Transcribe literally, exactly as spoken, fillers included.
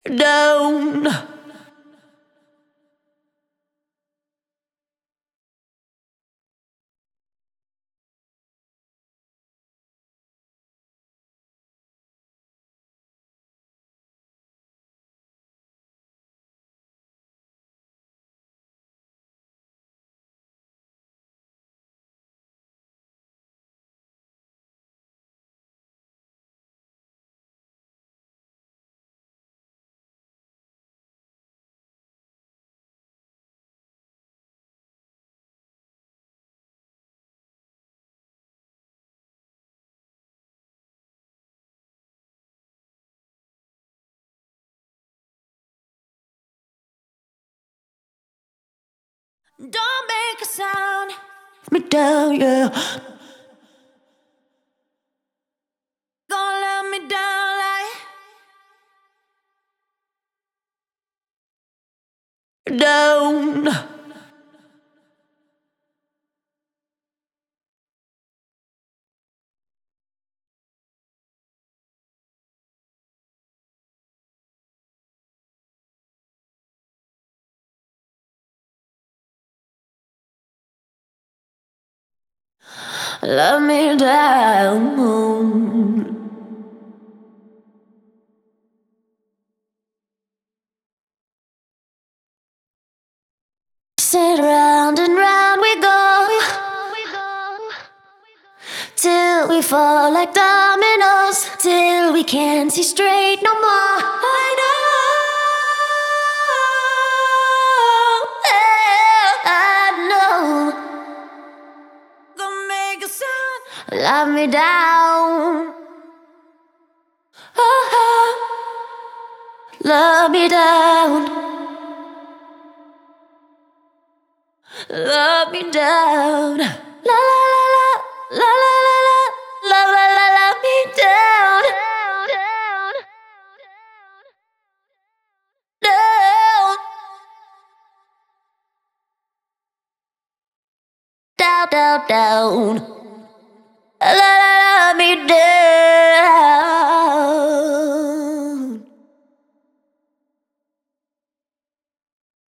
down. Don't make a sound. Me down, yeah. Gonna let me down like down. Love me down. Sit round and round we go, till we fall like dominoes, till we can't see straight no more. I know, yeah, I know. Gonna make a sound. Love me down. Oh, love me down. Love me down. La la la la la la la la la la la la me down. Down, down, down, down. La la la me down.